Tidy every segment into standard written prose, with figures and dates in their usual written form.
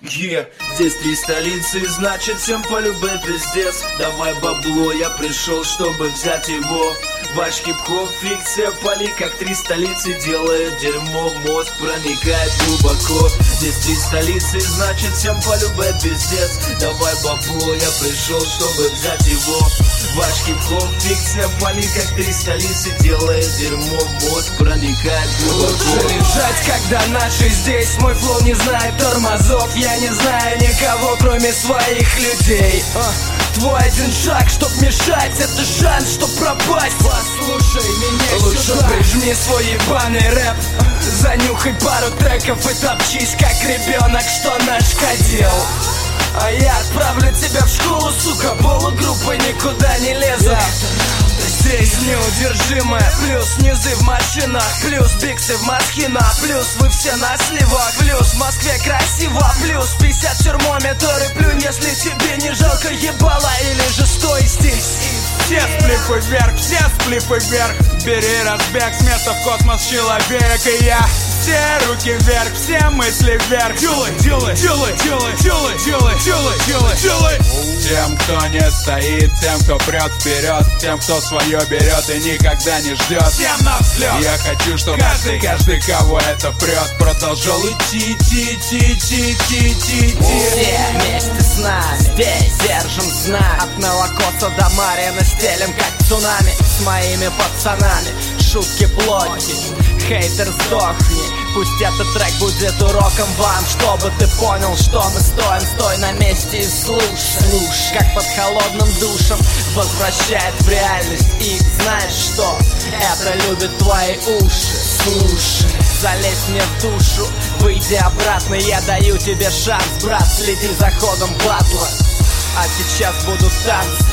Здесь 3 столицы, значит всем по любви пиздец. Давай бабло, я пришел, чтобы взять его. Ваш хип-хоп фикция, пали как 3 столицы. Делает дерьмо, мозг проникает глубоко. Здесь 3 столицы, значит всем по любви пиздец. Давай бабло, я пришел, чтобы взять его. Ваш хип-хоп фикция, пали как 3 столицы. Делает дерьмо, мозг проникает глубоко. Лучше лежать, когда наши здесь. Мой флоу не знает тормозов. Я не знаю никого, кроме своих людей. Твой один шаг, чтоб мешать, это шанс, чтоб пропасть. Послушай меня лучше сюда. Прижми свой ебаный рэп. Занюхай пару треков и топчись, как ребенок, что нашкодил. А я отправлю тебя в школу, сука, полугруппы никуда не лезут. Здесь неудержимая, плюс низы в машинах, плюс биксы в Москинах, плюс вы все на сливах, плюс в Москве красиво, плюс 50 термометр и плюнь, если тебе не жалко ебала, или же стой здесь. Все сплипы вверх, все сплипы вверх. Бери разбег с места в космос человек. И я все руки вверх, все мысли вверх. Делай, делай, делай, делай, делай, делай, делай, делай, делай. Тем, кто не стоит, тем, кто прет вперед, тем, кто свое берет и никогда не ждет. Всем на взлет. Я хочу, чтобы каждый, кого это прет, продолжал идти, идти. Все вместе с нами, здесь держим знак. От Новокоса до Марьина стелем как цунами. С моими пацанами шутки плохи. Хейтер, сдохни. Пусть этот трек будет уроком вам, чтобы ты понял, что мы стоим. Стой на месте и слушай, как под холодным душем возвращает в реальность. И знаешь что? Это любят твои уши. Слушай, залезь мне в душу, выйди обратно, я даю тебе шанс, брат, следи за ходом батла. А сейчас будут танцы,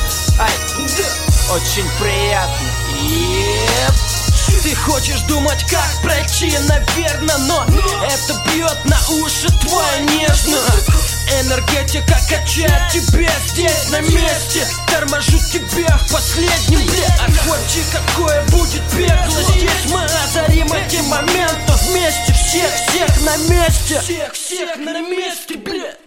очень приятно. Ты хочешь думать, как пройти, наверно, но это бьет на уши твое нежно. Энергетика качает тебя здесь на месте. Торможу тебя в последнем, охоти, какое будет пекло. Здесь мы озарим эти моменты вместе. Всех на месте. Всех на месте,